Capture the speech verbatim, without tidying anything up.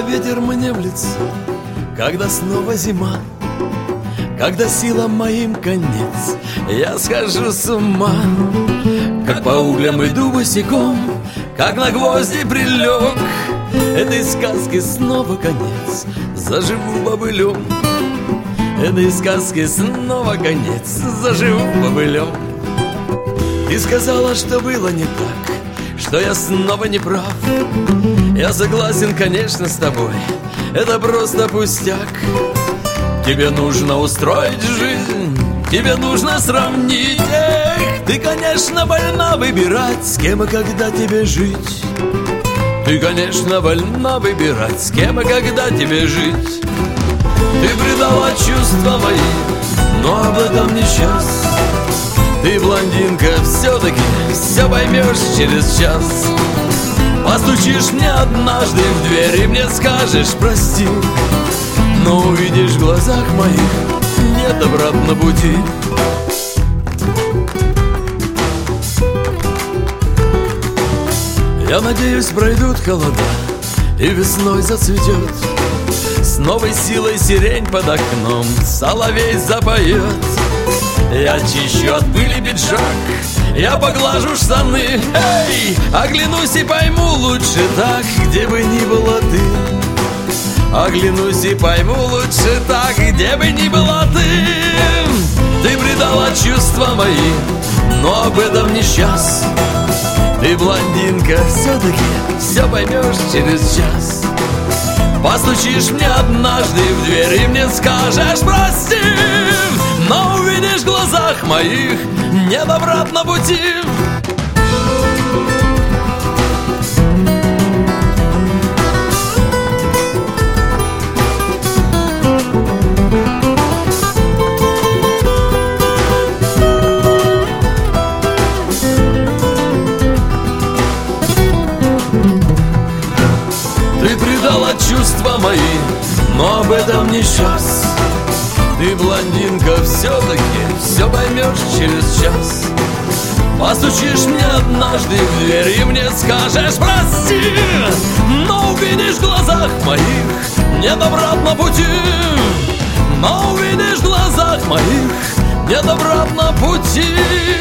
ветер мне в лицо, когда снова зима, когда силам моим конец, я схожу с ума. Как по углям иду босиком, как на гвозди прилег, этой сказки снова конец, заживу бобылем. Этой сказки снова конец, заживу бобылем. Ты сказала, что было не так, что я снова не прав. Я согласен, конечно, с тобой, это просто пустяк. Тебе нужно устроить жизнь, тебе нужно сравнить. Эх, ты, конечно, больна выбирать, с кем и когда тебе жить. Ты, конечно, больна выбирать, с кем и когда тебе жить. Ты предала чувства мои, но об этом не сейчас. Ты, блондинка, все-таки все поймешь через час. Постучишь мне однажды в дверь и мне скажешь прости, но увидишь в глазах моих нет обратно пути. Я надеюсь, пройдут холода и весной зацветет, с новой силой сирень под окном соловей запоет. Я чищу от пыли пиджак, я поглажу штаны. Эй, оглянусь и пойму лучше так, где бы ни была ты. Оглянусь и пойму лучше так, где бы ни была ты. Ты предала чувства мои, но об этом не сейчас. Ты, блондинка, все-таки все поймешь через час. Постучишь мне однажды в дверь и мне скажешь прости, но увидишь в глазах моих нет обратно пути. Ты предала чувства мои, но об этом не сейчас. Ты, блондинка, все-таки все поймешь через час. Постучишь мне однажды в дверь и мне скажешь прости, но увидишь в глазах моих нет обратно пути. Но увидишь в глазах моих нет обратно пути.